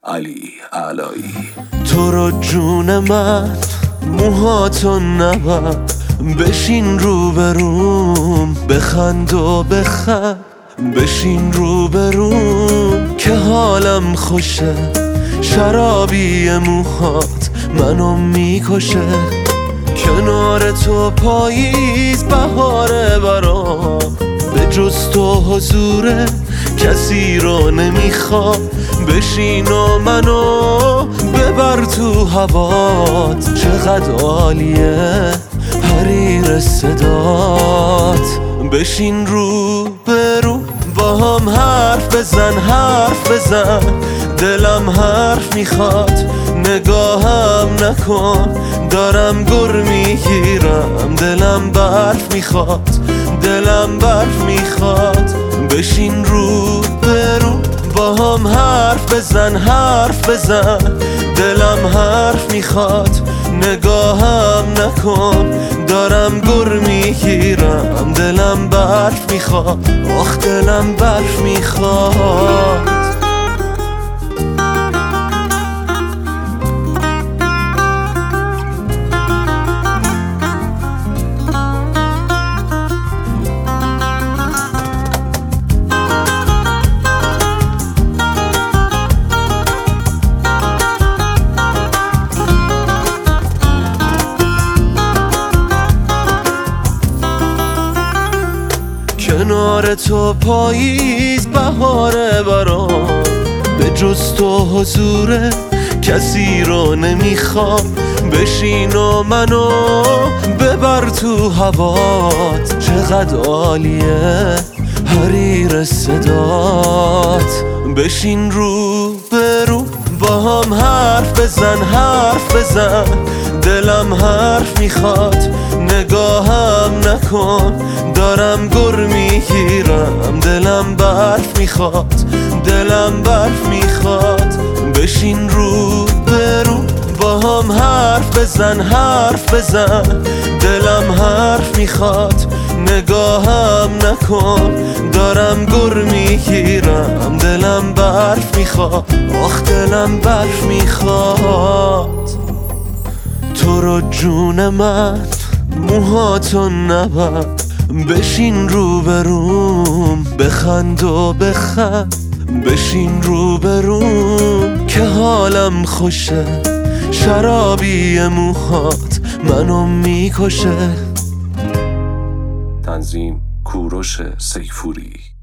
علی علایی. تو رو جون من موهاتو نبند، بشین روبروم بخند و بخند، بشین روبروم که حالم خوشه، شرابی موهات منو میکشه. کنار تو پاییز بهاره برام، به جز تو حضور کسی رو نمیخوام. بشین و منو ببر تو هوات، چقدر عالیه حریر صدات. بشین رو برو با هم حرف بزن، حرف بزن، دلم حرف میخواد. نگاهم نکن دارم گر میگیرم، دلم برف میخواد، دلم برف میخواد. بشین رو برو با هم حرف بزن، حرف بزن، دلم حرف میخواد. نگاهم نکن دارم گر میگیرم، دلم برف میخواد، آخ دلم برف میخواد. کنار تو پاییز بهاره برام، به جز تو حضور کسی رو نمیخوام. بشین و منو ببر تو هوات، چقدر عالیه حریر صدات. بشین رو برو با هم حرف بزن، حرف بزن، دلم حرف میخواد. نگاهم نکن دارم گر میگیرم، دلم برف میخواد، دلم برف میخواد. بشین رو برو با هم حرف بزن، حرف بزن، دلم حرف میخواد. نگاهم نکن دارم گر میگیرم، دلم برف میخواد، آخ دلم برف میخواد. تو رو جون من موهاتو نبند، بشین روبروم بخند و بخند، بشین روبروم که حالم خوشه، شرابی موهات منو میکشه. تنظیم کوروش سیفوری.